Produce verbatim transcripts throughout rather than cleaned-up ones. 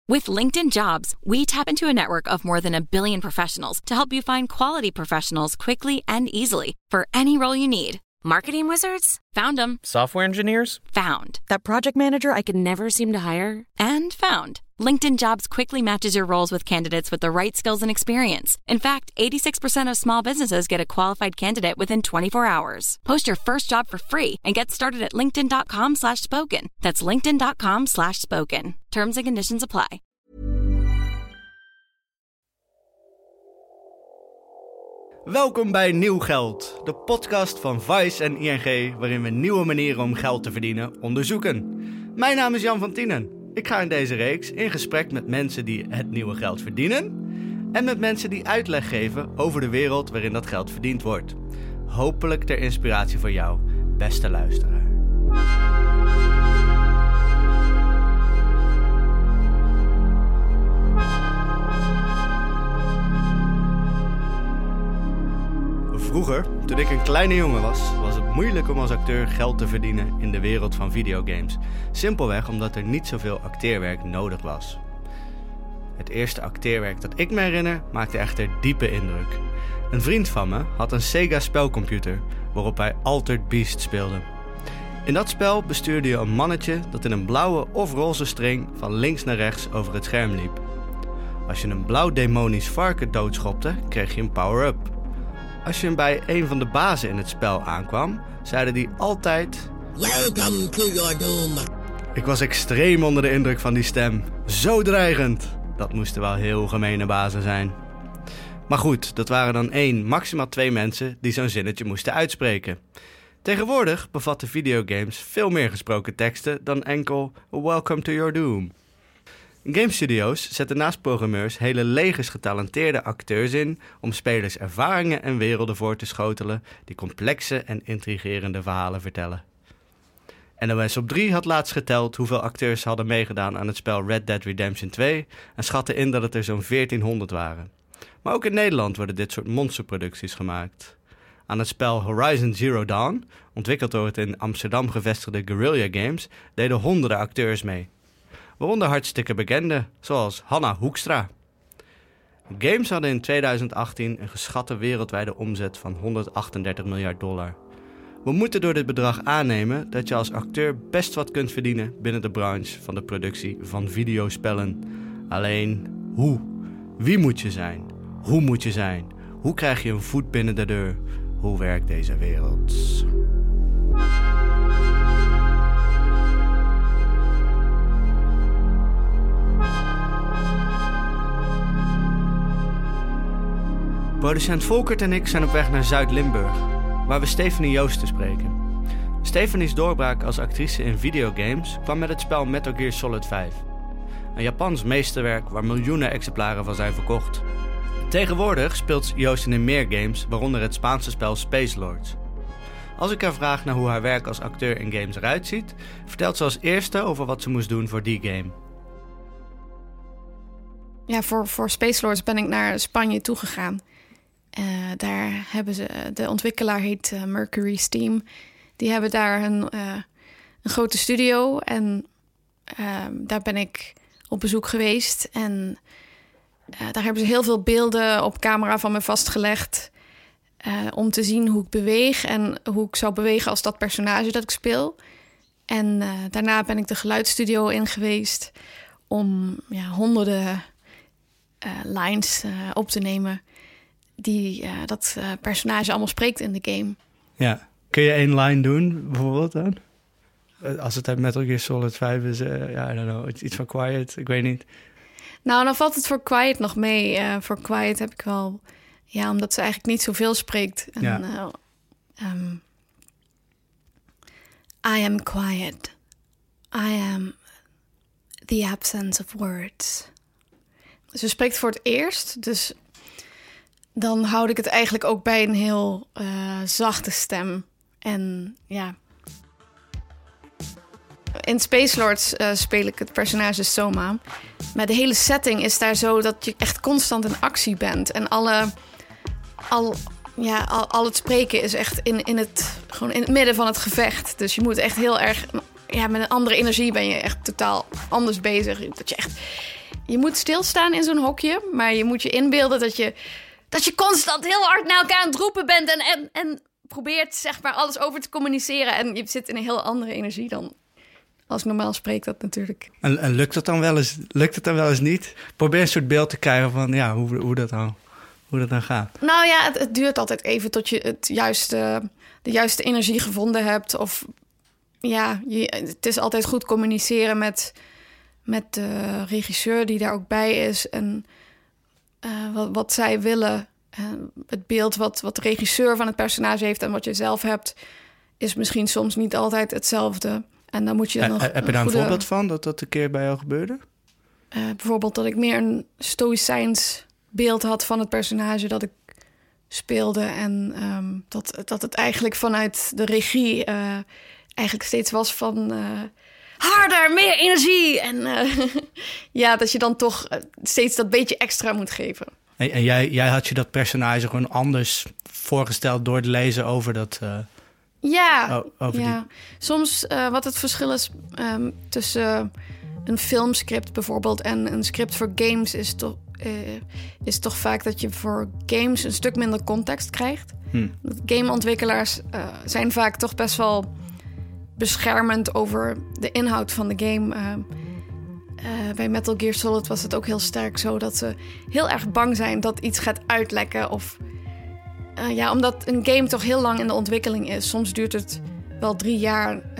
With LinkedIn Jobs, we tap into a network of more than a billion professionals to help you find quality professionals quickly and easily for any role you need. Marketing wizards? Found them. Software engineers? Found. That project manager I could never seem to hire? And found. LinkedIn Jobs quickly matches your roles with candidates with the right skills and experience. In fact, eighty-six percent of small businesses get a qualified candidate within twenty-four hours. Post your first job for free and get started at linkedin.com slash spoken. That's linkedin.com slash spoken. Terms and conditions apply. Welkom bij Nieuw Geld, de podcast van Vice en I N G, waarin we nieuwe manieren om geld te verdienen onderzoeken. Mijn naam is Jan van Tienen. Ik ga in deze reeks in gesprek met mensen die het nieuwe geld verdienen en met mensen die uitleg geven over de wereld waarin dat geld verdiend wordt. Hopelijk ter inspiratie voor jou, beste luisteraar. Vroeger, toen ik een kleine jongen was, was het moeilijk om als acteur geld te verdienen in de wereld van videogames. Simpelweg omdat er niet zoveel acteerwerk nodig was. Het eerste acteerwerk dat ik me herinner maakte echter diepe indruk. Een vriend van me had een Sega spelcomputer waarop hij Altered Beast speelde. In dat spel bestuurde je een mannetje dat in een blauwe of roze string van links naar rechts over het scherm liep. Als je een blauw demonisch varken doodschopte, kreeg je een power-up. Als je hem bij een van de bazen in het spel aankwam, zeiden die altijd: Welcome to your doom. Ik was extreem onder de indruk van die stem. Zo dreigend. Dat moesten wel heel gemene bazen zijn. Maar goed, dat waren dan één, maximaal twee mensen die zo'n zinnetje moesten uitspreken. Tegenwoordig bevatten videogames veel meer gesproken teksten dan enkel Welcome to your doom. Game studio's zetten naast programmeurs hele legers getalenteerde acteurs in om spelers ervaringen en werelden voor te schotelen die complexe en intrigerende verhalen vertellen. N O S op drie had laatst geteld hoeveel acteurs hadden meegedaan aan het spel Red Dead Redemption twee en schatte in dat het er zo'n veertienhonderd waren. Maar ook in Nederland worden dit soort monsterproducties gemaakt. Aan het spel Horizon Zero Dawn, ontwikkeld door het in Amsterdam gevestigde Guerrilla Games, deden honderden acteurs mee. Waaronder hartstikke bekende, zoals Hanna Hoekstra. Games hadden in tweeduizend achttien een geschatte wereldwijde omzet van honderdachtendertig miljard dollar. We moeten door dit bedrag aannemen dat je als acteur best wat kunt verdienen binnen de branche van de productie van videospellen. Alleen, hoe? Wie moet je zijn? Hoe moet je zijn? Hoe krijg je een voet binnen de deur? Hoe werkt deze wereld? Producent Volkert en ik zijn op weg naar Zuid-Limburg, waar we Stephanie Joosten spreken. Stephanie's doorbraak als actrice in videogames kwam met het spel Metal Gear Solid vijf. Een Japans meesterwerk waar miljoenen exemplaren van zijn verkocht. Tegenwoordig speelt Joosten in meer games, waaronder het Spaanse spel Space Lords. Als ik haar vraag naar hoe haar werk als acteur in games eruit ziet, vertelt ze als eerste over wat ze moest doen voor die game. Ja, voor, voor Space Lords ben ik naar Spanje toegegaan. Uh, daar hebben ze, de ontwikkelaar heet uh, Mercury Steam. Die hebben daar een, uh, een grote studio en uh, daar ben ik op bezoek geweest. En uh, daar hebben ze heel veel beelden op camera van me vastgelegd. Uh, om te zien hoe ik beweeg en hoe ik zou bewegen als dat personage dat ik speel. En uh, daarna ben ik de geluidsstudio in geweest om ja, honderden uh, lines uh, op te nemen die uh, dat uh, personage allemaal spreekt in de game. Ja, kun je één line doen bijvoorbeeld dan? Als het uit Metal Gear Solid vijf is, uh, ja, I don't know, iets van Quiet, ik weet niet. Nou, dan valt het voor Quiet nog mee. Uh, voor Quiet heb ik wel, ja, omdat ze eigenlijk niet zoveel spreekt. En, ja. uh, um, I am quiet. I am the absence of words. Ze spreekt voor het eerst, dus dan houd ik het eigenlijk ook bij een heel uh, zachte stem. En ja, in Space Lords uh, speel ik het personage Soma. Maar de hele setting is daar zo dat je echt constant in actie bent. En alle, al, ja, al, al het spreken is echt in, in, het, gewoon in het midden van het gevecht. Dus je moet echt heel erg, ja, met een andere energie ben je echt totaal anders bezig. Dat je echt je moet stilstaan in zo'n hokje, maar je moet je inbeelden dat je, dat je constant heel hard naar elkaar aan het roepen bent en, en, en probeert zeg maar alles over te communiceren. En je zit in een heel andere energie dan als normaal spreekt dat natuurlijk. En, en lukt het dan wel eens? Lukt het dan wel eens niet? Probeer een soort beeld te krijgen van ja, hoe, hoe, dat, dan, hoe dat dan gaat. Nou ja, het, het duurt altijd even tot je het juiste, de juiste energie gevonden hebt. Of ja, je, het is altijd goed communiceren met, met de regisseur die daar ook bij is. En uh, wat, wat zij willen. Uh, het beeld wat, wat de regisseur van het personage heeft en wat je zelf hebt, is misschien soms niet altijd hetzelfde. En dan moet je dan nog Heb je daar een voorbeeld van, dat dat een keer bij jou gebeurde? Uh, bijvoorbeeld dat ik meer een stoïcijns beeld had van het personage dat ik speelde. En um, dat, dat het eigenlijk vanuit de regie uh, eigenlijk steeds was van uh, harder, meer energie. En uh, ja, dat je dan toch steeds dat beetje extra moet geven. En, en jij, jij had je dat personage gewoon anders voorgesteld door het lezen over dat... Uh... Ja, oh, over ja. Die... soms uh, wat het verschil is um, tussen uh, een filmscript bijvoorbeeld en een script voor games is toch, uh, is toch vaak dat je voor games een stuk minder context krijgt. Hmm. Gameontwikkelaars uh, zijn vaak toch best wel beschermend over de inhoud van de game. Uh, uh, bij Metal Gear Solid was het ook heel sterk zo dat ze heel erg bang zijn dat iets gaat uitlekken of... Uh, ja, omdat een game toch heel lang in de ontwikkeling is. Soms duurt het wel drie jaar. Uh,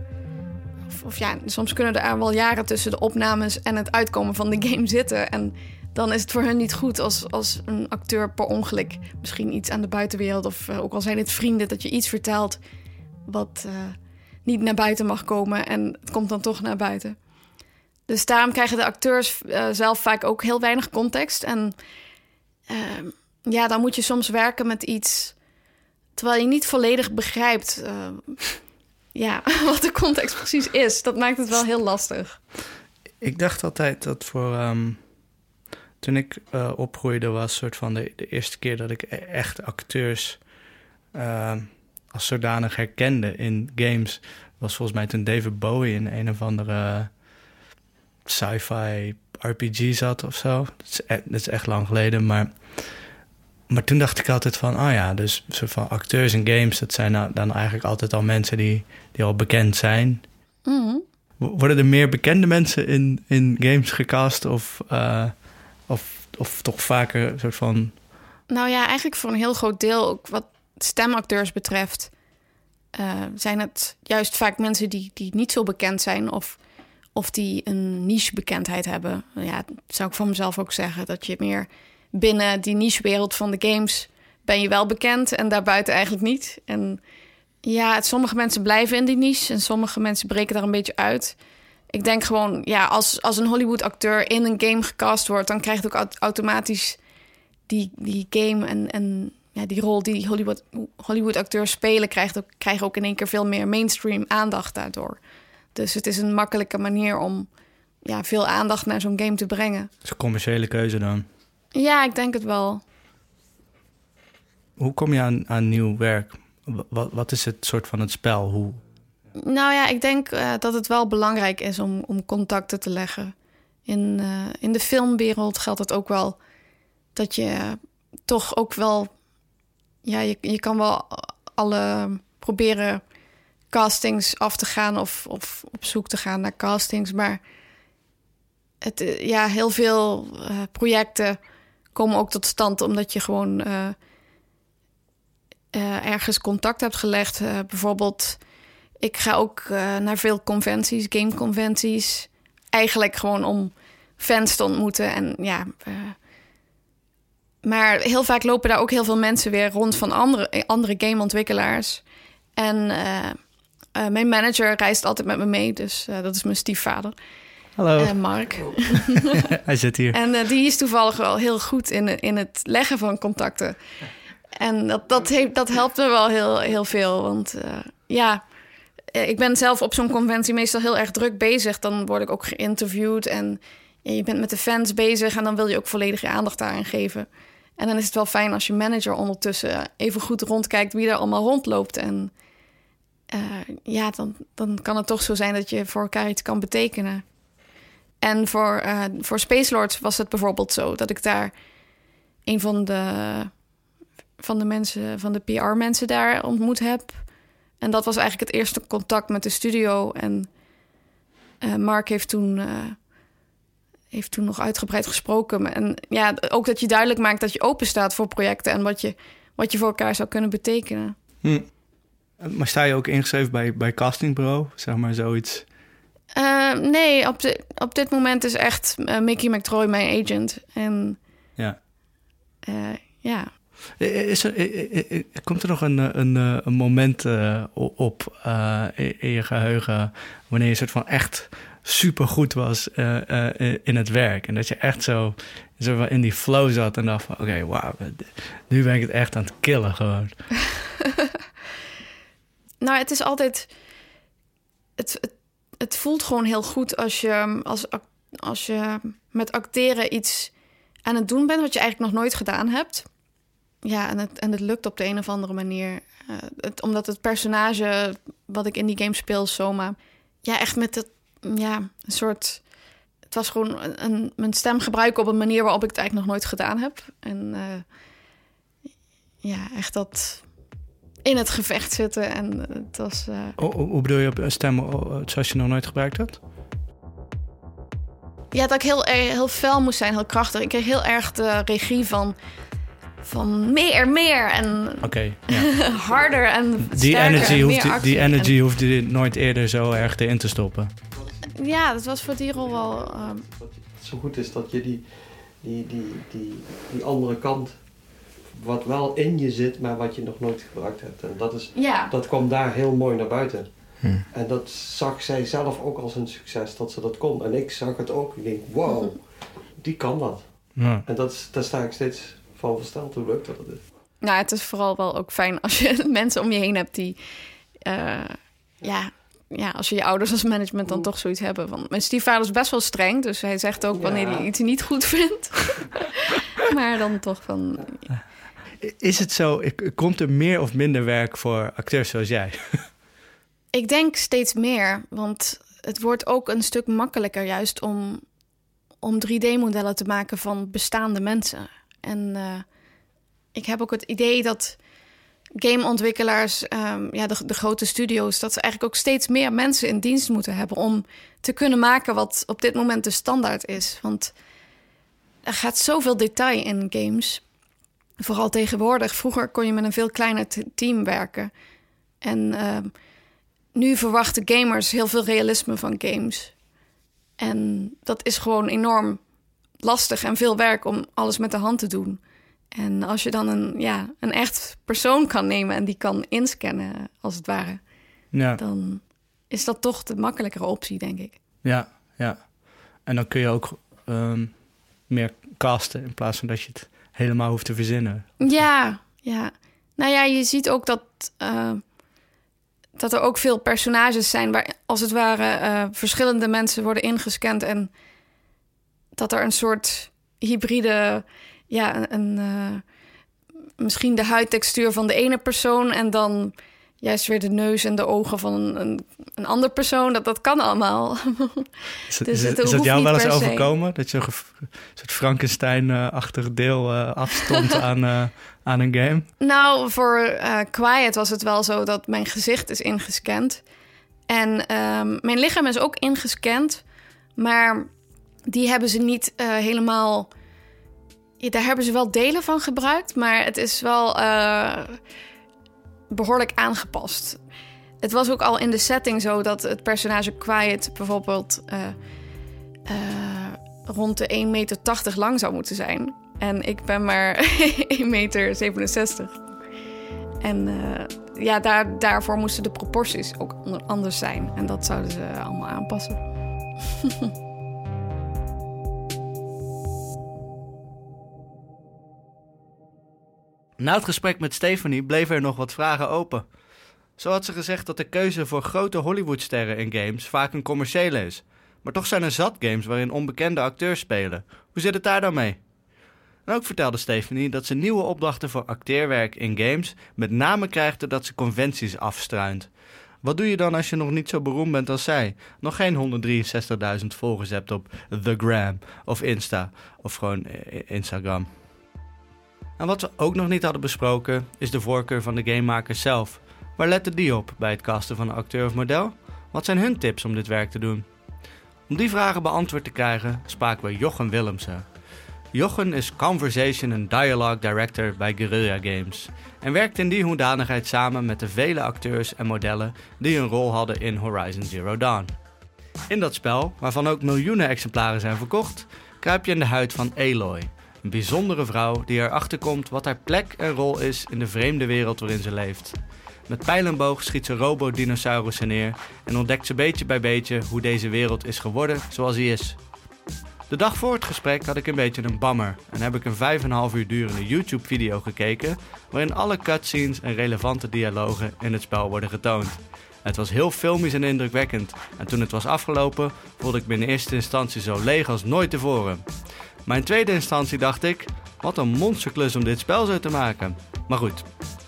of, of ja, soms kunnen er wel jaren tussen de opnames en het uitkomen van de game zitten. En dan is het voor hun niet goed als, als een acteur per ongeluk misschien iets aan de buitenwereld, of uh, ook al zijn het vrienden, dat je iets vertelt wat uh, niet naar buiten mag komen en het komt dan toch naar buiten. Dus daarom krijgen de acteurs uh, zelf vaak ook heel weinig context. En uh, ja, dan moet je soms werken met iets terwijl je niet volledig begrijpt uh, ja, wat de context precies is. Dat maakt het wel heel lastig. Ik dacht altijd dat voor... Um, toen ik uh, opgroeide was soort van de, de eerste keer dat ik echt acteurs uh, als zodanig herkende in games, was volgens mij toen David Bowie in een of andere sci-fi R P G zat of zo. Dat is, e- dat is echt lang geleden, maar... Maar toen dacht ik altijd van, oh ja, dus soort van acteurs in games, dat zijn nou dan eigenlijk altijd al mensen die, die al bekend zijn. Mm-hmm. Worden er meer bekende mensen in, in games gecast of, uh, of, of toch vaker een soort van... Nou ja, eigenlijk voor een heel groot deel, ook wat stemacteurs betreft, uh, zijn het juist vaak mensen die, die niet zo bekend zijn of, of die een niche bekendheid hebben. Ja, dat zou ik van mezelf ook zeggen, dat je meer... binnen die nichewereld van de games ben je wel bekend en daarbuiten eigenlijk niet. En ja, sommige mensen blijven in die niche en sommige mensen breken daar een beetje uit. Ik denk gewoon, ja, als, als een Hollywood-acteur in een game gecast wordt, dan krijgt ook automatisch die, die game en, en ja, die rol die Hollywood, Hollywood-acteurs spelen, krijgt ook, krijgen ook in één keer veel meer mainstream aandacht daardoor. Dus het is een makkelijke manier om ja, veel aandacht naar zo'n game te brengen. Dat is een commerciële keuze dan. Ja, ik denk het wel. Hoe kom je aan, aan nieuw werk? Wat, wat is het soort van het spel? Hoe... Nou ja, ik denk uh, dat het wel belangrijk is om, om contacten te leggen. In, uh, in de filmwereld geldt het ook wel dat je uh, toch ook wel... Ja, je, je kan wel alle proberen castings af te gaan of, of op zoek te gaan naar castings, maar het, uh, ja, heel veel uh, projecten komen ook tot stand omdat je gewoon uh, uh, ergens contact hebt gelegd. Uh, bijvoorbeeld, ik ga ook uh, naar veel conventies, gameconventies. Eigenlijk gewoon om fans te ontmoeten. En ja, uh, maar heel vaak lopen daar ook heel veel mensen weer rond van andere, andere gameontwikkelaars. En uh, uh, mijn manager reist altijd met me mee, dus uh, dat is mijn stiefvader. Hallo. Uh, Mark. Hij zit hier. En uh, die is toevallig wel heel goed in, in het leggen van contacten. En dat, dat, heeft, dat helpt me wel heel, heel veel. Want uh, ja, ik ben zelf op zo'n conventie meestal heel erg druk bezig. Dan word ik ook geïnterviewd en ja, je bent met de fans bezig en dan wil je ook volledige aandacht daaraan geven. En dan is het wel fijn als je manager ondertussen even goed rondkijkt wie er allemaal rondloopt. En uh, ja, dan, dan kan het toch zo zijn dat je voor elkaar iets kan betekenen. En voor, uh, voor Spacelords was het bijvoorbeeld zo dat ik daar een van de, van de mensen, van de P R-mensen daar ontmoet heb. En dat was eigenlijk het eerste contact met de studio. En uh, Mark heeft toen, uh, heeft toen nog uitgebreid gesproken. En ja, ook dat je duidelijk maakt dat je open staat voor projecten en wat je, wat je voor elkaar zou kunnen betekenen. Hm. Maar sta je ook ingeschreven bij, bij castingbureau, zeg maar zoiets? Uh, nee, op, de, op dit moment is echt uh, Mickey McTroy mijn agent. En ja. Uh, ja. Is er, komt er nog een, een, een moment uh, op uh, in je geheugen wanneer je soort van echt supergoed was uh, uh, in het werk en dat je echt zo, zo in die flow zat en dacht van oké, okay, wauw, nu ben ik het echt aan het killen gewoon. Nou, het is altijd het, het, het voelt gewoon heel goed als je als, als je met acteren iets aan het doen bent wat je eigenlijk nog nooit gedaan hebt. Ja, en het, en het lukt op de een of andere manier. Uh, het, omdat het personage wat ik in die game speel, Soma, ja, echt met het, ja, een soort. Het was gewoon een, een, mijn stem gebruiken op een manier waarop ik het eigenlijk nog nooit gedaan heb. En uh, ja, echt dat in het gevecht zitten. En het was. Uh... Oh, hoe bedoel je op een stem zoals je nog nooit gebruikt hebt? Ja, dat ik heel, heel fel moest zijn, heel krachtig. Ik kreeg heel erg de regie van. Van meer, meer en okay, ja. harder en die energy en hoeft meer die, die energy en... hoefde je nooit eerder zo erg erin te stoppen. Ja, dat was voor die rol wel. Um... Wat zo goed is dat je die, die, die, die, die andere kant, wat wel in je zit, maar wat je nog nooit gebruikt hebt. En dat, is, ja. dat kwam daar heel mooi naar buiten. Hm. En dat zag zij zelf ook als een succes dat ze dat kon. En ik zag het ook. Ik denk, wow, die kan dat. Ja. En dat is, daar sta ik steeds van versteld hoe leuk dat het is. Nou, het is vooral wel ook fijn als je mensen om je heen hebt die... Uh, ja, ja, als je je ouders als management dan toch zoiets hebben. Want mijn stiefvader is best wel streng. Dus hij zegt ook wanneer ja. hij iets niet goed vindt. Maar dan toch van... Is het zo, komt er meer of minder werk voor acteurs zoals jij? Ik denk steeds meer. Want het wordt ook een stuk makkelijker juist om, om drie D-modellen te maken van bestaande mensen. En uh, ik heb ook het idee dat gameontwikkelaars, um, ja, de, de grote studio's, dat ze eigenlijk ook steeds meer mensen in dienst moeten hebben om te kunnen maken wat op dit moment de standaard is. Want er gaat zoveel detail in games. Vooral tegenwoordig. Vroeger kon je met een veel kleiner t- team werken. En uh, nu verwachten gamers heel veel realisme van games. En dat is gewoon enorm lastig en veel werk om alles met de hand te doen. En als je dan een, ja, een echt persoon kan nemen en die kan inscannen, als het ware, ja. dan is dat toch de makkelijkere optie, denk ik. Ja, ja. En dan kun je ook um, meer casten in plaats van dat je het helemaal hoeft te verzinnen. Ja, ja. Nou ja, je ziet ook dat, uh, dat er ook veel personages zijn waar als het ware uh, verschillende mensen worden ingescand en dat er een soort hybride, ja, een, een uh, misschien de huidtextuur van de ene persoon en dan juist weer de neus en de ogen van een, een, een andere persoon. Dat, dat kan allemaal. Is, het, dus is, het, is dat jou wel eens overkomen? Dat je een soort Frankenstein-achtig deel uh, afstond aan, uh, aan een game? Nou, voor uh, Quiet was het wel zo dat mijn gezicht is ingescand. En um, mijn lichaam is ook ingescand. Maar die hebben ze niet uh, helemaal... Ja, daar hebben ze wel delen van gebruikt. Maar het is wel... Uh, behoorlijk aangepast. Het was ook al in de setting zo dat het personage Quiet bijvoorbeeld uh, uh, rond de één meter tachtig lang zou moeten zijn. En ik ben maar één meter zevenenzestig. En uh, ja, daar, daarvoor moesten de proporties ook anders zijn. En dat zouden ze allemaal aanpassen. Na het gesprek met Stephanie bleven er nog wat vragen open. Zo had ze gezegd dat de keuze voor grote Hollywoodsterren in games vaak een commerciële is. Maar toch zijn er zat games waarin onbekende acteurs spelen. Hoe zit het daar dan mee? En ook vertelde Stephanie dat ze nieuwe opdrachten voor acteerwerk in games met name krijgt doordat ze conventies afstruint. Wat doe je dan als je nog niet zo beroemd bent als zij? Nog geen honderddrieënzestigduizend volgers hebt op The Gram of Insta of gewoon Instagram. En wat we ook nog niet hadden besproken is de voorkeur van de gamemakers zelf. Waar letten die op bij het casten van een acteur of model? Wat zijn hun tips om dit werk te doen? Om die vragen beantwoord te krijgen spraken we Jochem Willemsen. Jochem is Conversation en Dialogue Director bij Guerrilla Games en werkt in die hoedanigheid samen met de vele acteurs en modellen die een rol hadden in Horizon Zero Dawn. In dat spel, waarvan ook miljoenen exemplaren zijn verkocht, kruip je in de huid van Aloy, een bijzondere vrouw die erachter komt wat haar plek en rol is in de vreemde wereld waarin ze leeft. Met pijl en boog schiet ze robodinosaurussen neer en ontdekt ze beetje bij beetje hoe deze wereld is geworden zoals hij is. De dag voor het gesprek had ik een beetje een bammer en heb ik een vijf en een half uur durende YouTube-video gekeken waarin alle cutscenes en relevante dialogen in het spel worden getoond. Het was heel filmisch en indrukwekkend en toen het was afgelopen voelde ik me in eerste instantie zo leeg als nooit tevoren. Maar in tweede instantie dacht ik, wat een monsterklus om dit spel zo te maken. Maar goed.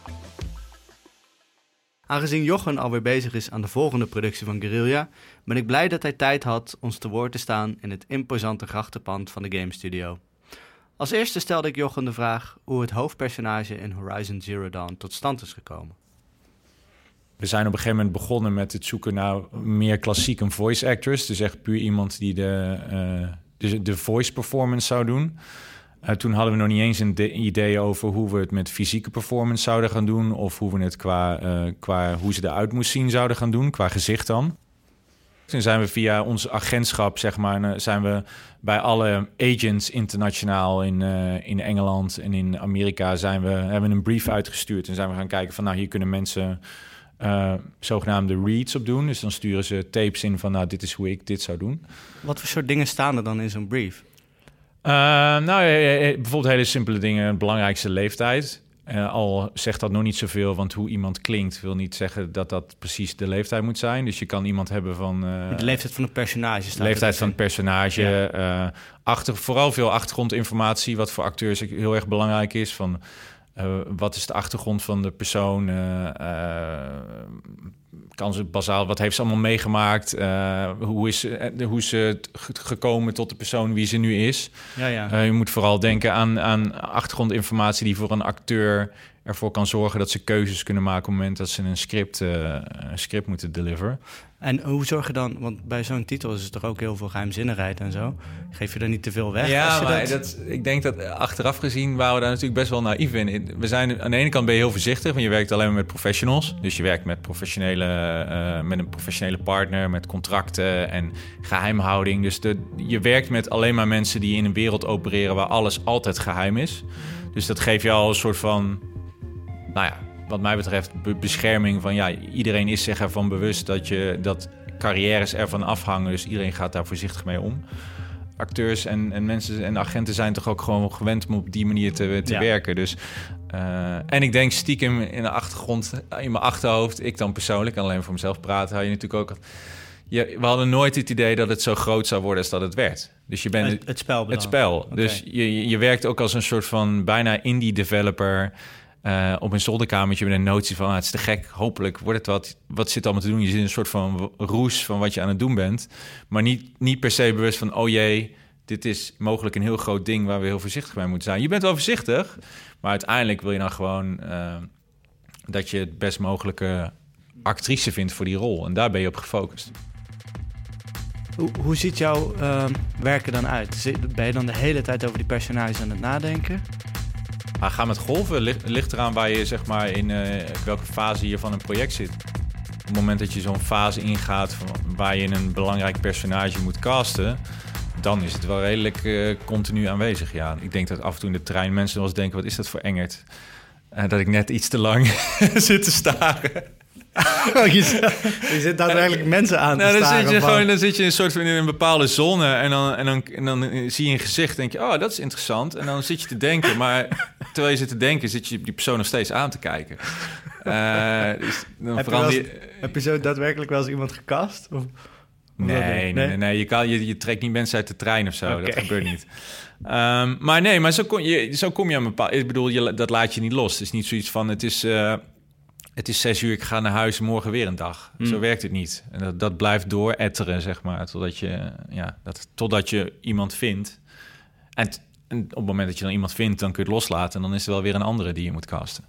Aangezien Jochem alweer bezig is aan de volgende productie van Guerrilla, ben ik blij dat hij tijd had ons te woord te staan in het imposante grachtenpand van de Game Studio. Als eerste stelde ik Jochem de vraag hoe het hoofdpersonage in Horizon Zero Dawn tot stand is gekomen. We zijn op een gegeven moment begonnen met het zoeken naar meer klassiek een voice actress. Dus echt puur iemand die de, uh, de, de voice performance zou doen. Uh, toen hadden we nog niet eens een de- idee over hoe we het met fysieke performance zouden gaan doen. Of hoe we het qua, uh, qua hoe ze eruit moest zien zouden gaan doen, qua gezicht dan. Toen zijn we via ons agentschap, zeg maar, zijn we bij alle agents internationaal in, uh, in Engeland en in Amerika zijn we, hebben we een brief uitgestuurd. En zijn we gaan kijken van, nou, hier kunnen mensen uh, zogenaamde reads op doen. Dus dan sturen ze tapes in van, nou, dit is hoe ik dit zou doen. Wat voor soort dingen staan er dan in zo'n brief? Uh, nou, bijvoorbeeld hele simpele dingen. Het belangrijkste leeftijd. Uh, al zegt dat nog niet zoveel, want hoe iemand klinkt wil niet zeggen dat dat precies de leeftijd moet zijn. Dus je kan iemand hebben van... Uh, de leeftijd van het personage. De leeftijd van het personage. Ja. Uh, achter, vooral veel achtergrondinformatie, wat voor acteurs heel erg belangrijk is. Van, uh, wat is de achtergrond van de persoon? Uh, uh, kan ze bazaal, wat heeft ze allemaal meegemaakt? Uh, hoe is, uh, hoe is ze gekomen tot de persoon wie ze nu is? Ja, ja. Uh, je moet vooral denken aan, aan achtergrondinformatie die voor een acteur ervoor kan zorgen dat ze keuzes kunnen maken op het moment dat ze een script, uh, een script moeten deliveren. En hoe zorg je dan, want bij zo'n titel is er toch ook heel veel geheimzinnigheid en zo. Geef je er niet te veel weg? Ja, als je maar dat... Dat, ik denk dat achteraf gezien waren we daar natuurlijk best wel naïef in. We zijn, aan de ene kant ben je heel voorzichtig, want je werkt alleen maar met professionals. Dus je werkt met, professionele, uh, met een professionele partner, met contracten en geheimhouding. Dus de, je werkt met alleen maar mensen die in een wereld opereren waar alles altijd geheim is. Dus dat geeft je al een soort van, nou ja, wat mij betreft be- bescherming van, ja, iedereen is zich ervan bewust dat je dat carrières ervan afhangen. Dus iedereen gaat daar voorzichtig mee om. Acteurs en, en mensen en agenten zijn toch ook gewoon gewend om op die manier te, te ja. werken. Dus, uh, en ik denk stiekem in de achtergrond, in mijn achterhoofd, ik dan persoonlijk, alleen voor mezelf praten, had je natuurlijk ook... Je, we hadden nooit het idee dat het zo groot zou worden als dat het werd. Dus je bent het, het spel. Het spel. Okay. Dus je, je werkt ook als een soort van bijna indie developer. Uh, op een zolderkamertje met een notie van, ah, het is te gek, hopelijk wordt het wat. Wat zit allemaal te doen? Je zit in een soort van roes van wat je aan het doen bent. Maar niet, niet per se bewust van, oh jee, dit is mogelijk een heel groot ding waar we heel voorzichtig mee moeten zijn. Je bent wel voorzichtig, maar uiteindelijk wil je dan gewoon uh, dat je het best mogelijke actrice vindt voor die rol. En daar ben je op gefocust. Hoe, hoe ziet jouw uh, werken dan uit? Ben je dan de hele tijd over die personages aan het nadenken? Maar ga met golven. Ligt, ligt eraan waar je, zeg maar, in uh, welke fase je van een project zit. Op het moment dat je zo'n fase ingaat van waar je een belangrijk personage moet casten, dan is het wel redelijk uh, continu aanwezig. Ja, ik denk dat af en toe in de trein mensen wel eens denken, wat is dat voor engert? Uh, dat ik net iets te lang zit te staren. Oh, je, je zit daadwerkelijk mensen aan te nou, dan staren. Zit je van... gewoon, dan zit je een soort van in een bepaalde zone en dan, en, dan, en dan zie je een gezicht en denk je, oh, dat is interessant. En dan zit je te denken, maar terwijl je zit te denken, zit je die persoon nog steeds aan te kijken. Uh, dus dan heb, je verander... eens, heb je zo daadwerkelijk wel eens iemand gecast? Of... Nee, nee, nee, nee. Je, kan, je, je trekt niet mensen uit de trein of zo. Okay. Dat gebeurt niet. Um, maar nee, maar zo kom je, zo kom je aan bepaald... Ik bedoel, je, dat laat je niet los. Het is niet zoiets van, het is... Uh, het is zes uur, ik ga naar huis, morgen weer een dag. Mm. Zo werkt het niet. En dat, dat blijft dooretteren, zeg maar, totdat je, ja, dat, totdat je iemand vindt. En, t- en op het moment dat je dan iemand vindt, dan kun je het loslaten. En dan is er wel weer een andere die je moet casten.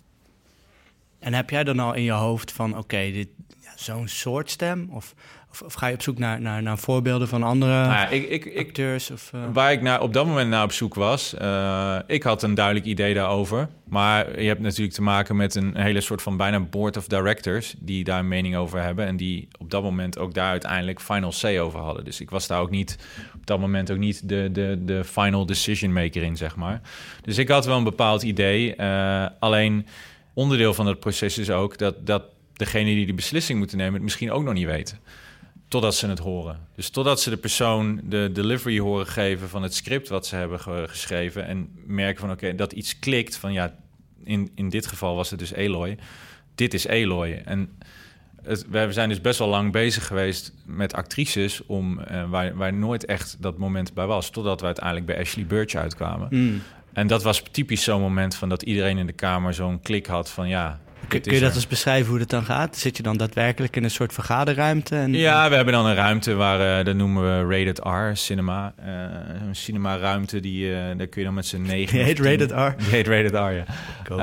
En heb jij dan al in je hoofd van, oké, okay, dit ja, zo'n soort stem? Of, of, of ga je op zoek naar, naar, naar voorbeelden van andere nou ja, ik, ik, acteurs? Of, uh... Waar ik naar, op dat moment naar op zoek was, uh, ik had een duidelijk idee daarover. Maar je hebt natuurlijk te maken met een hele soort van bijna board of directors die daar een mening over hebben. En die op dat moment ook daar uiteindelijk final say over hadden. Dus ik was daar ook niet, op dat moment ook niet de, de, de final decision maker in, zeg maar. Dus ik had wel een bepaald idee. Uh, alleen onderdeel van het proces is ook dat, dat degene die die beslissing moeten nemen het misschien ook nog niet weten. Totdat ze het horen. Dus totdat ze de persoon de delivery horen geven van het script wat ze hebben ge- geschreven en merken van oké, okay, dat iets klikt van ja, in, in dit geval was het dus Aloy. Dit is Aloy. En het, we zijn dus best wel lang bezig geweest met actrices om uh, waar, waar nooit echt dat moment bij was, totdat we uiteindelijk bij Ashley Burch uitkwamen. Mm. En dat was typisch zo'n moment van dat iedereen in de kamer zo'n klik had van ja. Kun, kun je dat eens beschrijven hoe dat dan gaat? Zit je dan daadwerkelijk in een soort vergaderruimte? En... Ja, we hebben dan een ruimte waar, uh, dat noemen we Rated R, cinema. Uh, een cinema-ruimte, die, uh, daar kun je dan met z'n negen... Die heet Rated R? Die heet Rated R, ja.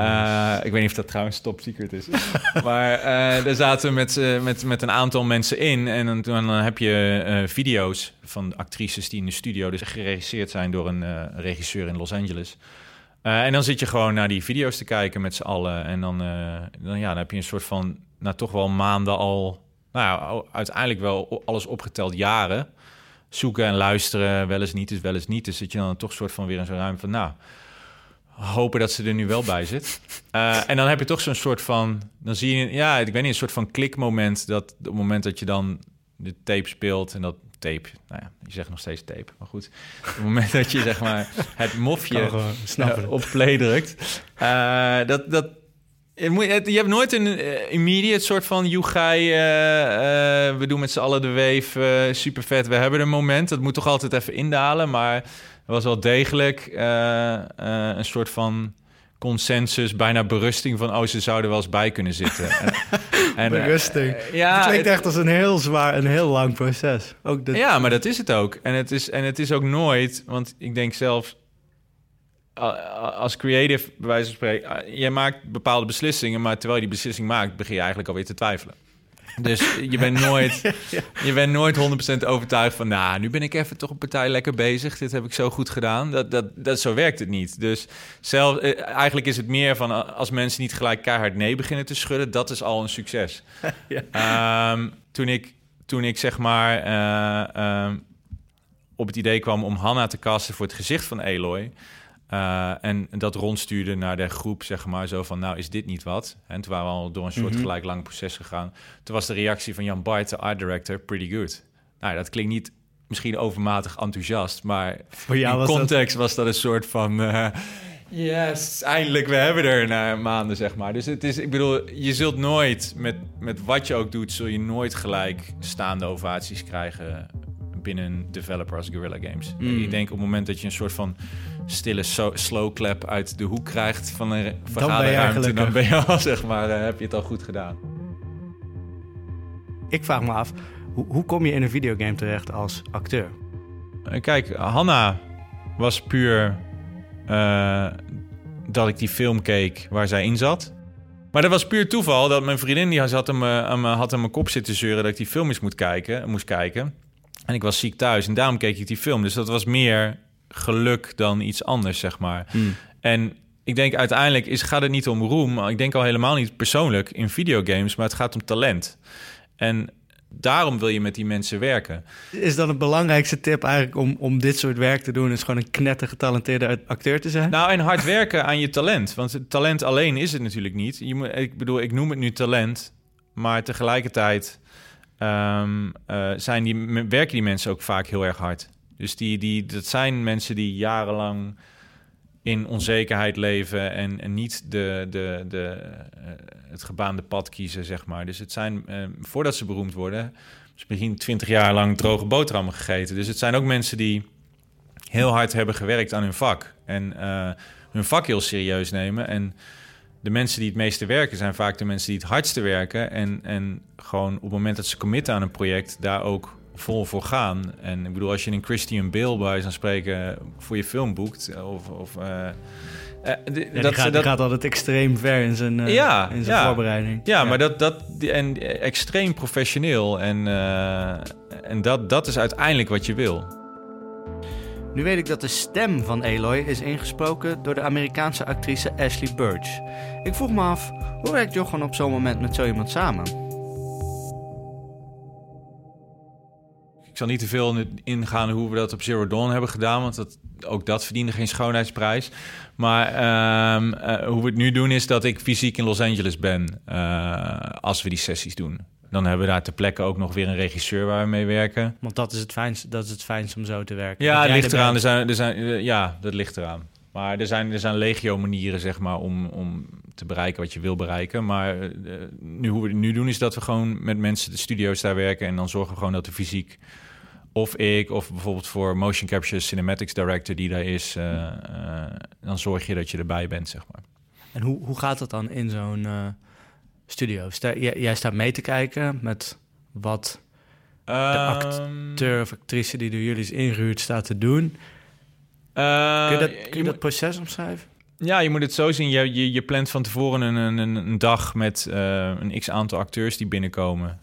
Uh, ik weet niet of dat trouwens top secret is. Maar uh, daar zaten we met, uh, met, met een aantal mensen in. En dan, dan heb je uh, video's van actrices die in de studio dus geregisseerd zijn door een uh, regisseur in Los Angeles. Uh, en dan zit je gewoon naar die video's te kijken met z'n allen. En dan, uh, dan, ja, dan heb je een soort van, nou toch wel maanden al, nou ja, uiteindelijk wel alles opgeteld jaren. Zoeken en luisteren, wel eens niet, dus wel eens niet. Dus zit je dan toch soort van weer in zo'n ruimte van, nou, hopen dat ze er nu wel bij zit. Uh, en dan heb je toch zo'n soort van, dan zie je, ja, ik weet niet, een soort van klikmoment. Dat op het moment dat je dan de tape speelt en dat tape, nou ja, je zegt nog steeds tape, maar goed. Op het moment dat je zeg maar het mofje uh, op play drukt, uh, dat, dat, je, moet, je hebt nooit een uh, immediate soort van joegai, uh, uh, we doen met z'n allen de wave, uh, super vet, we hebben een moment. Dat moet toch altijd even indalen, maar het was wel degelijk uh, uh, een soort van consensus, bijna berusting van, oh, ze zouden wel eens bij kunnen zitten. en, en, berusting. Uh, ja, het klinkt het, echt als een heel zwaar, een heel lang proces. Ook dat... Ja, maar dat is het ook. En het is, en het is ook nooit, want ik denk zelf, als creative, bij wijze van spreken, jij maakt bepaalde beslissingen, maar terwijl je die beslissing maakt, begin je eigenlijk alweer te twijfelen. Dus je bent nooit, ja. je bent nooit honderd procent overtuigd van, nou, nu ben ik even toch een partij lekker bezig. Dit heb ik zo goed gedaan. Dat, dat, dat, zo werkt het niet. Dus zelf, eigenlijk is het meer van, als mensen niet gelijk keihard nee beginnen te schudden, dat is al een succes. Ja. Um, toen, ik, toen ik zeg maar uh, um, op het idee kwam om Hannah te casten voor het gezicht van Aloy, Uh, en dat rondstuurde naar de groep, zeg maar, zo van, nou, is dit niet wat? En toen waren we al door een soort mm-hmm. gelijk lang proces gegaan. Toen was de reactie van Jan Bart, de art director, pretty good. Nou, dat klinkt niet misschien overmatig enthousiast, maar voor jou in was context dat... was dat een soort van, uh, yes, eindelijk, we hebben er na maanden, zeg maar. Dus het is, ik bedoel, je zult nooit, met, met wat je ook doet, zul je nooit gelijk staande ovaties krijgen binnen een developer als Guerrilla Games. Mm. Ik denk op het moment dat je een soort van stille so- slow clap uit de hoek krijgt van een vergaderruimte, dan ben je al, zeg maar, uh, heb je het al goed gedaan. Ik vraag me af, hoe, hoe kom je in een videogame terecht als acteur? Uh, kijk, Hannah was puur uh, dat ik die film keek waar zij in zat. Maar dat was puur toeval dat mijn vriendin die had hem, uh, had aan mijn kop zitten zeuren dat ik die film eens moet kijken, moest kijken. En ik was ziek thuis en daarom keek ik die film. Dus dat was meer geluk dan iets anders, zeg maar. Mm. En ik denk uiteindelijk is, gaat het niet om roem. Ik denk al helemaal niet persoonlijk in videogames, maar het gaat om talent. En daarom wil je met die mensen werken. Is dan het belangrijkste tip eigenlijk om, om dit soort werk te doen, is gewoon een knettergetalenteerde acteur te zijn? Nou, en hard werken aan je talent. Want het talent alleen is het natuurlijk niet. Je moet, ik bedoel, ik noem het nu talent, maar tegelijkertijd Um, uh, zijn die, werken die mensen ook vaak heel erg hard. Dus die, die, dat zijn mensen die jarenlang in onzekerheid leven en, en niet de, de, de, uh, het gebaande pad kiezen, zeg maar. Dus het zijn, uh, voordat ze beroemd worden, ze misschien twintig jaar lang droge boterhammen gegeten. Dus het zijn ook mensen die heel hard hebben gewerkt aan hun vak en uh, hun vak heel serieus nemen. En de mensen die het meeste werken zijn vaak de mensen die het hardste werken. En, en gewoon op het moment dat ze committen aan een project, daar ook vol voor gaan. En ik bedoel, als je een Christian Bale bij wijze van spreken voor je film boekt, of... of uh, uh, d- ja, dat, die, gaat, dat, die gaat altijd extreem ver in zijn, uh, ja, in zijn ja. voorbereiding. Ja, ja, maar dat, dat en extreem professioneel. En, uh, en dat, dat is uiteindelijk wat je wil. Nu weet ik dat de stem van Aloy is ingesproken door de Amerikaanse actrice Ashley Burch. Ik vroeg me af, hoe werkt Jochem op zo'n moment met zo iemand samen? Ik zal niet te veel ingaan hoe we dat op Zero Dawn hebben gedaan, want dat, ook dat verdiende geen schoonheidsprijs. Maar uh, uh, hoe we het nu doen is dat ik fysiek in Los Angeles ben uh, als we die sessies doen. Dan hebben we daar ter plekke ook nog weer een regisseur waar we mee werken. Want dat is het fijnste, dat is het fijnste om zo te werken. Ja, dat het ligt eraan. Er zijn, er zijn, uh, ja, dat ligt eraan. Maar er zijn, er zijn legio manieren, zeg maar, om, om te bereiken wat je wil bereiken. Maar uh, nu, hoe we het nu doen is dat we gewoon met mensen de studio's daar werken. En dan zorgen we gewoon dat de fysiek, of ik, of bijvoorbeeld voor motion capture cinematics director die daar is, uh, uh, dan zorg je dat je erbij bent, zeg maar. En hoe, hoe gaat dat dan in zo'n uh, studio? Sta, jij, jij staat mee te kijken met wat de acteur of actrice die door jullie is ingehuurd staat te doen. Uh, kun je dat, kun je je dat moet, proces omschrijven? Ja, je moet het zo zien. Je, je, je plant van tevoren een, een, een dag met uh, een x-aantal acteurs die binnenkomen.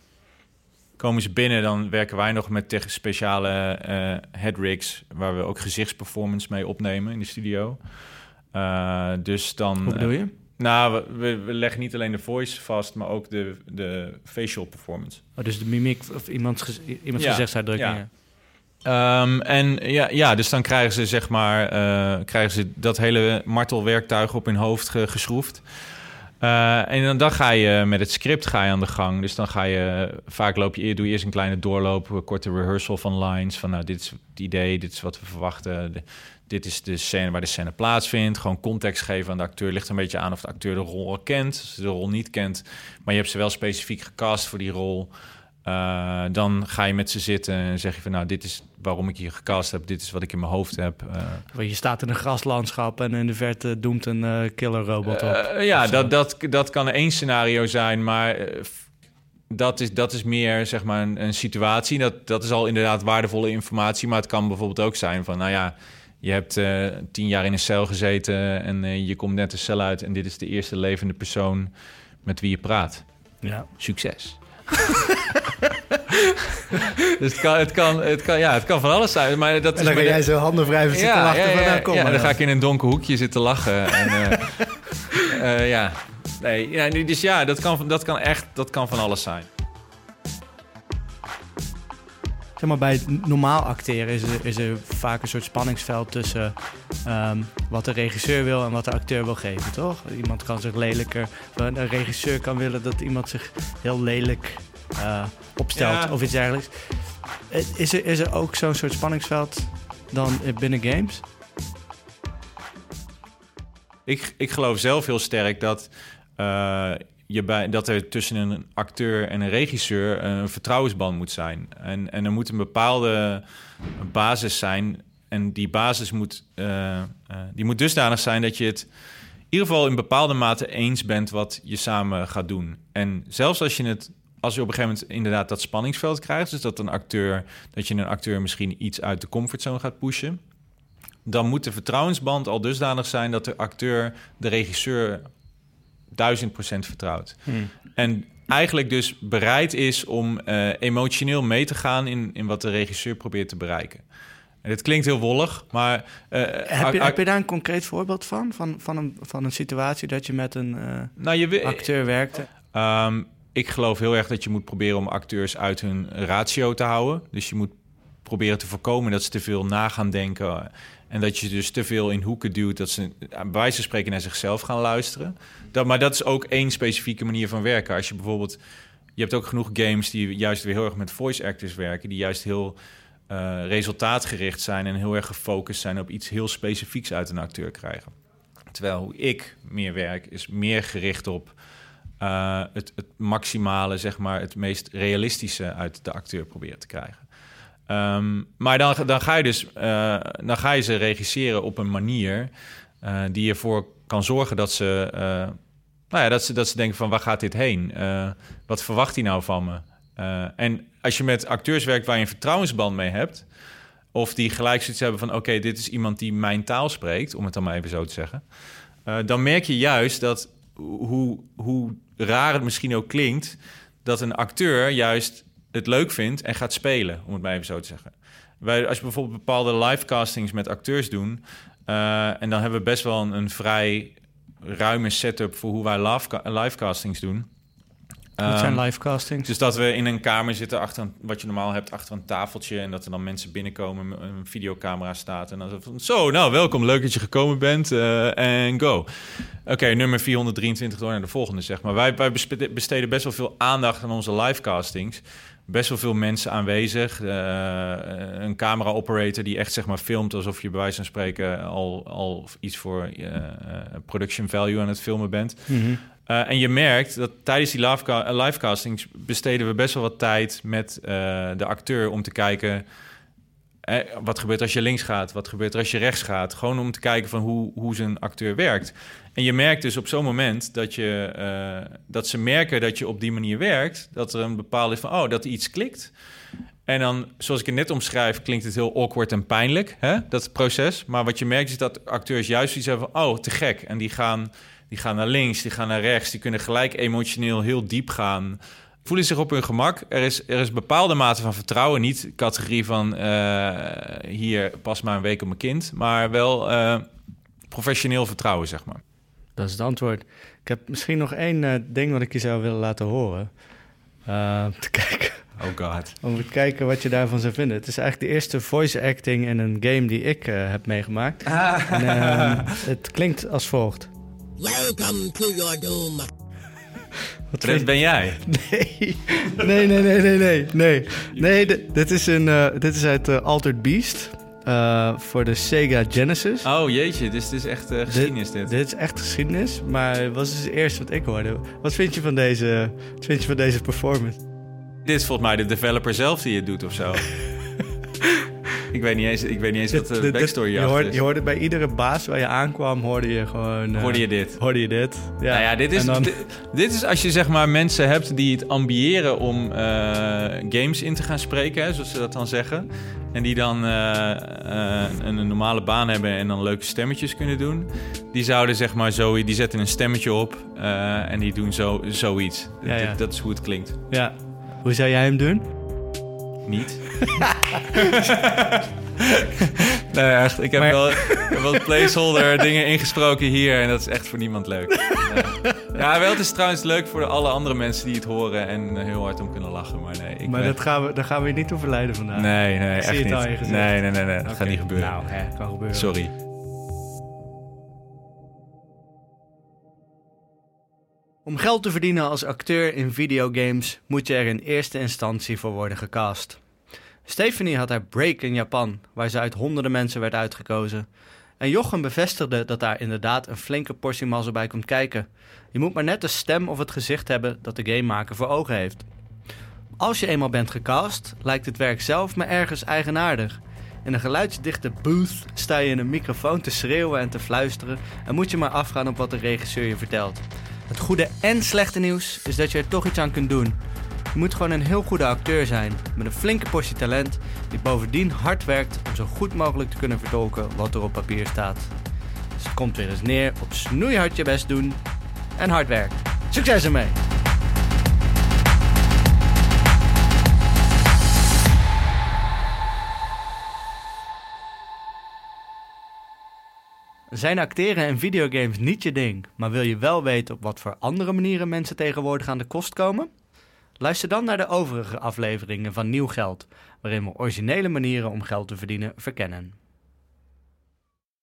Komen ze binnen, dan werken wij nog met tegen speciale uh, headrigs, waar we ook gezichtsperformance mee opnemen in de studio. Uh, dus dan, Hoe bedoel je? Uh, nou, we, we leggen niet alleen de voice vast, maar ook de, de facial performance. Oh, dus de mimiek of iemands, gez- iemands ja, gezichtsuitdrukkingen. Ja. Um, en ja, ja, dus dan krijgen ze zeg maar uh, krijgen ze dat hele martelwerktuig op hun hoofd ge- geschroefd. Uh, en dan, dan ga je met het script ga je aan de gang. Dus dan ga je, vaak loop je, doe je eerst een kleine doorloop, een korte rehearsal van lines. Van nou, dit is het idee, dit is wat we verwachten. De, dit is de scène waar de scène plaatsvindt. Gewoon context geven aan de acteur. Ligt een beetje aan of de acteur de rol al kent. Als ze de rol niet kent, maar je hebt ze wel specifiek gecast voor die rol. Uh, dan ga je met ze zitten en zeg je van nou, dit is waarom ik hier gecast heb. Dit is wat ik in mijn hoofd heb. Uh, je staat in een graslandschap en in de verte doemt een uh, killer robot op. Uh, ja, dat, dat, dat kan één scenario zijn, maar uh, dat, is, dat is meer zeg maar een, een situatie. Dat, dat is al inderdaad waardevolle informatie, maar het kan bijvoorbeeld ook zijn van nou ja, je hebt uh, tien jaar in een cel gezeten en uh, je komt net de cel uit en dit is de eerste levende persoon met wie je praat. Ja. Succes. Dus het kan, het, kan, het, kan, ja, het kan van alles zijn. Maar dat en dan is ga jij zo handen wrijven zitten ja, lachen. Ja, ja, van, ja, nou, kom ja, maar dan dan. ga ik in een donker hoekje zitten lachen. en, uh, uh, ja. Nee, ja, dus ja, dat kan, dat kan echt dat kan van alles zijn. Zeg maar, bij normaal acteren is er, is er vaak een soort spanningsveld tussen um, wat de regisseur wil en wat de acteur wil geven, toch? Iemand kan zich lelijker... Een regisseur kan willen dat iemand zich heel lelijk uh, opstelt ja. of iets dergelijks. Is er, is er ook zo'n soort spanningsveld dan binnen games? Ik, ik geloof zelf heel sterk dat... Uh, Je bij, dat er tussen een acteur en een regisseur een vertrouwensband moet zijn. En, en er moet een bepaalde basis zijn. En die basis moet, uh, uh, die moet dusdanig zijn dat je het in ieder geval in bepaalde mate eens bent wat je samen gaat doen. En zelfs als je het, als je op een gegeven moment inderdaad dat spanningsveld krijgt, dus dat een acteur, dat je een acteur misschien iets uit de comfortzone gaat pushen, dan moet de vertrouwensband al dusdanig zijn dat de acteur de regisseur duizend procent vertrouwt. Hmm. En eigenlijk dus bereid is om uh, emotioneel mee te gaan in, in wat de regisseur probeert te bereiken. En het klinkt heel wollig, maar... Uh, heb, je, heb je daar een concreet voorbeeld van? Van, van, een, van een situatie dat je met een uh, nou, je, acteur werkte? Um, ik geloof heel erg dat je moet proberen om acteurs uit hun ratio te houden. Dus je moet proberen te voorkomen dat ze te veel na gaan denken. En dat je dus te veel in hoeken duwt, dat ze bij wijze van spreken naar zichzelf gaan luisteren. Dat, maar dat is ook één specifieke manier van werken. Als je bijvoorbeeld... Je hebt ook genoeg games die juist weer heel erg met voice actors werken, die juist heel uh, resultaatgericht zijn en heel erg gefocust zijn op iets heel specifieks uit een acteur krijgen. Terwijl hoe ik meer werk, is meer gericht op uh, het, het maximale, zeg maar, het meest realistische uit de acteur proberen te krijgen. Um, maar dan, dan, ga je dus, uh, dan ga je ze regisseren op een manier Uh, die ervoor kan zorgen dat ze, uh, nou ja, dat ze, dat ze denken van waar gaat dit heen? Uh, wat verwacht hij nou van me? Uh, en als je met acteurs werkt waar je een vertrouwensband mee hebt, of die gelijk zoiets hebben van oké, okay, dit is iemand die mijn taal spreekt, om het dan maar even zo te zeggen, uh, dan merk je juist dat hoe, hoe raar het misschien ook klinkt, dat een acteur juist het leuk vindt en gaat spelen, om het maar even zo te zeggen. Wij, als je bijvoorbeeld bepaalde livecastings met acteurs doen, uh, en dan hebben we best wel een, een vrij ruime setup voor hoe wij live, livecastings doen. Wat zijn livecastings? Dus dat we in een kamer zitten, achter een, wat je normaal hebt, achter een tafeltje, en dat er dan mensen binnenkomen, een videocamera staat en dan van, zo, nou, welkom, leuk dat je gekomen bent, en uh, go. Oké, okay, nummer vierhonderddrieëntwintig door naar de volgende, zeg maar. Wij, wij besteden best wel veel aandacht aan onze livecastings. Best wel veel mensen aanwezig. Uh, een camera-operator die echt zeg maar filmt alsof je bij wijze van spreken al, al iets voor uh, production value aan het filmen bent. Mm-hmm. Uh, en je merkt dat tijdens die liveca- livecastings besteden we best wel wat tijd met uh, de acteur om te kijken, eh, wat gebeurt als je links gaat, wat gebeurt er als je rechts gaat. Gewoon om te kijken van hoe, hoe zo'n acteur werkt. En je merkt dus op zo'n moment dat, je, uh, dat ze merken dat je op die manier werkt, dat er een bepaalde is van, oh, dat iets klikt. En dan, zoals ik het net omschrijf, klinkt het heel awkward en pijnlijk, hè, dat proces. Maar wat je merkt is dat acteurs juist iets hebben van, oh, te gek. En die gaan, die gaan naar links, die gaan naar rechts, die kunnen gelijk emotioneel heel diep gaan, voelen zich op hun gemak. Er is, er is een bepaalde mate van vertrouwen, niet categorie van, uh, hier, pas maar een week op mijn kind, maar wel uh, professioneel vertrouwen, zeg maar. Dat is het antwoord. Ik heb misschien nog één uh, ding wat ik je zou willen laten horen. Uh, te kijken. Oh god. Om te kijken wat je daarvan zou vinden. Het is eigenlijk de eerste voice acting in een game die ik uh, heb meegemaakt. Ah. En, uh, het klinkt als volgt. Welcome to your doom. Wat dit ben jij? Nee. Nee, nee, nee, nee, nee. Nee, nee d- dit, is een, uh, dit is uit uh, Altered Beast. Uh, voor de Sega Genesis. Oh jeetje, dus dit is echt uh, geschiedenis dit. Dit, dit is echt geschiedenis, maar het was dus het eerste wat ik hoorde. Wat vind je van deze, wat vind je van deze performance? Dit is volgens mij de developer zelf die het doet of zo. ik weet niet eens, ik weet niet eens dit, wat de dit, backstory je hoorde, is. Je hoorde bij iedere baas waar je aankwam, hoorde je gewoon... Uh, hoorde je dit? Hoorde je dit, ja. Nou ja, dit is, dan... dit, dit is als je zeg maar mensen hebt die het ambiëren om uh, games in te gaan spreken, hè, zoals ze dat dan zeggen. En die dan uh, uh, een, een normale baan hebben en dan leuke stemmetjes kunnen doen. Die zouden zeg maar zo, die zetten een stemmetje op uh, en die doen zo, zoiets. Ja, ja. Dat, dat is hoe het klinkt. Ja. Hoe zou jij hem doen? Niet. Nee, echt. Ik heb, maar... wel, ik heb wel placeholder dingen ingesproken hier en dat is echt voor niemand leuk. Ja, wel, het is trouwens leuk voor alle andere mensen die het horen en heel hard om kunnen lachen. Maar nee, ik maar ben... dat gaan we, daar gaan we je niet toe verleiden vandaag. Nee, nee, ik echt zie niet. Het al in je nee, nee, nee, nee, dat okay. gaat niet gebeuren. Nou, hè, kan gebeuren. Sorry. Om geld te verdienen als acteur in videogames moet je er in eerste instantie voor worden gecast. Stephanie had haar break in Japan, waar ze uit honderden mensen werd uitgekozen. En Jochem bevestigde dat daar inderdaad een flinke portie mazzel bij komt kijken. Je moet maar net de stem of het gezicht hebben dat de gamemaker voor ogen heeft. Als je eenmaal bent gecast, lijkt het werk zelf maar ergens eigenaardig. In een geluidsdichte booth sta je in een microfoon te schreeuwen en te fluisteren en moet je maar afgaan op wat de regisseur je vertelt. Het goede en slechte nieuws is dat je er toch iets aan kunt doen. Je moet gewoon een heel goede acteur zijn, met een flinke portie talent, die bovendien hard werkt om zo goed mogelijk te kunnen vertolken wat er op papier staat. Dus het komt weer eens neer op snoeihard je best doen en hard werken. Succes ermee! Zijn acteren in videogames niet je ding, maar wil je wel weten op wat voor andere manieren mensen tegenwoordig aan de kost komen? Luister dan naar de overige afleveringen van Nieuw Geld, waarin we originele manieren om geld te verdienen verkennen.